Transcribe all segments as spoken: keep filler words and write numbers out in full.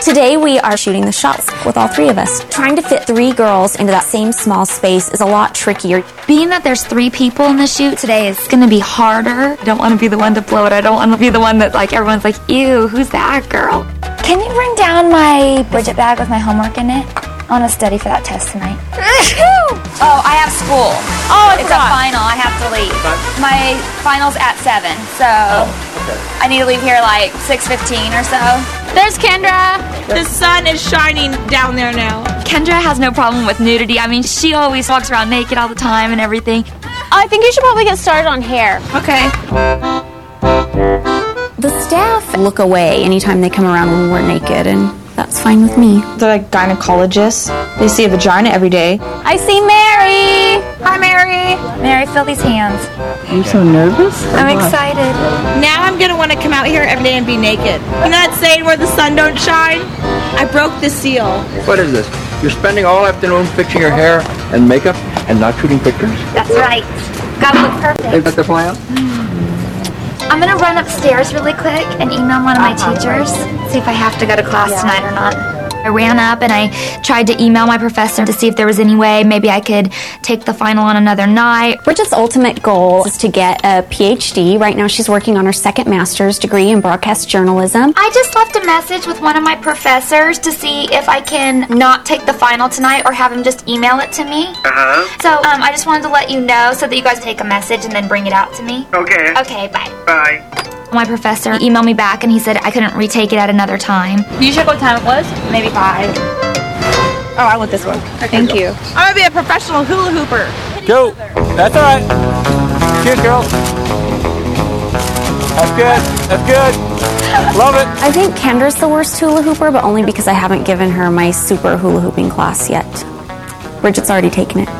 Today we are shooting the shots with all three of us. Trying to fit three girls into that same small space is a lot trickier. Being that there's three people in the shoot today is going to be harder. I don't want to be the one to blow it. I don't want to be the one that like everyone's like, ew, who's that girl? Can you bring down my Bridget bag with my homework in it? I want to study for that test tonight. Oh, I have school. Oh, I It's forgot. a final. I have to leave. My final's at seven, so I need to leave here like six fifteen or so. There's Kendra. The sun is shining down there now. Kendra has no problem with nudity. I mean, she always walks around naked all the time and everything. I think you should probably get started on hair. Okay. The staff look away anytime they come around when we're naked, and that's fine with me. They're like gynecologists. They see a vagina every day. I see Mary. Hi, Mary. Mary, feel these hands. I'm so nervous. I'm excited. Now I'm gonna want to come out here every day and be naked. You know that saying where the sun don't shine? I broke the seal. What is this? You're spending all afternoon fixing your hair and makeup and not shooting pictures? That's right. Gotta look perfect. Is that the plan? I'm going to run upstairs really quick and email one of my teachers, see if I have to go to class tonight or not. I ran up and I tried to email my professor to see if there was any way maybe I could take the final on another night. Bridget's ultimate goal is to get a P H D. Right now she's working on her second master's degree in broadcast journalism. I just left a message with one of my professors to see if I can not take the final tonight or have him just email it to me. Uh-huh. So um, I just wanted to let you know so that you guys take a message and then bring it out to me. Okay. Okay, bye. Bye. My professor emailed me back and he said I couldn't retake it at another time. You check what time it was? Maybe five. Oh, I want this one. Thank you. I'm gonna be a professional hula hooper. Go. That's all right. Cheers, girls. That's good. That's good. Love it. I think Kendra's the worst hula hooper, but only because I haven't given her my super hula hooping class yet. Bridget's already taken it.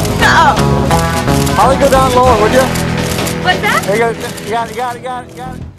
Holly, go down lower, would you? What's that? There you go. You got it, you got it, you got it, you got it.